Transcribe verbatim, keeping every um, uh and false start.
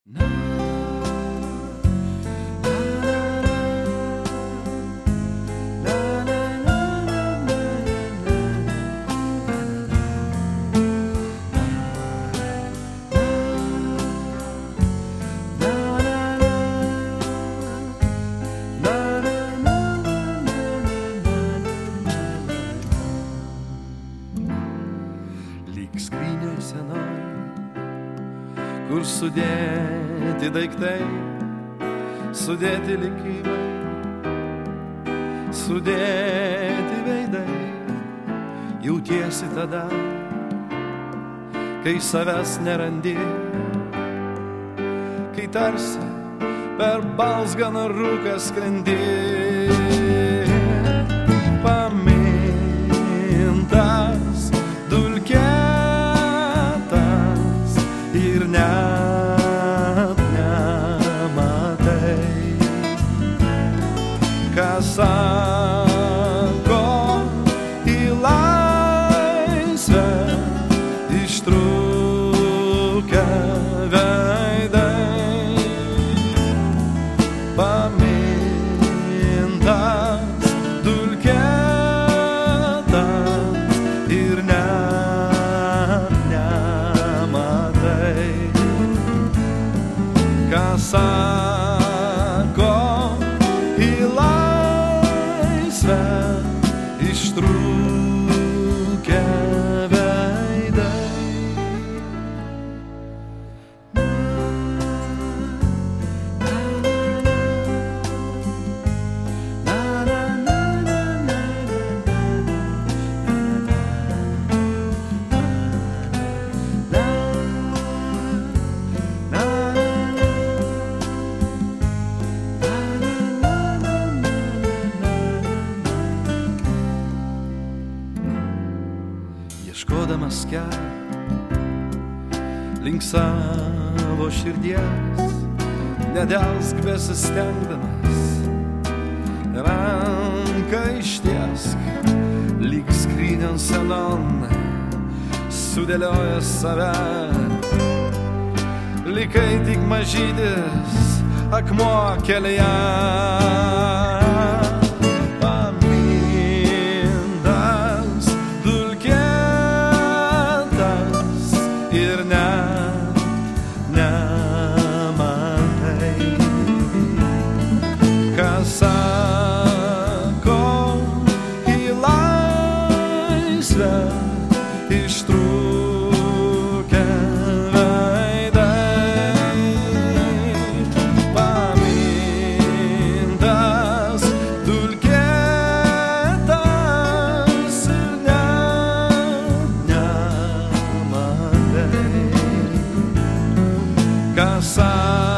Lyg skrynė senoj, kur sudėti daiktai, sudėti likimai, sudėti veidai. Jautiesi tada, kai savęs nerandi, kai tarsi per balzganą rūką skrendi. Pamintas, dulkėtas ir net nematai, ką sako į laisvę ištrūkę veidai. Pamintas, dulkėtas ir net nematai, ką sako į laisvę ištrūkę veidai. Ieškodamas kelio link savo širdies, nedelsk besistengdamas, ranką ištiesk, lyg skrynėn senon sudėliojęs save, likai tik mažytis akmuo kelyje. Ir net nematai, ką sako į laisvę ištrūkę veidai. Pamintas, dulkėtas ir net nematai, ką sako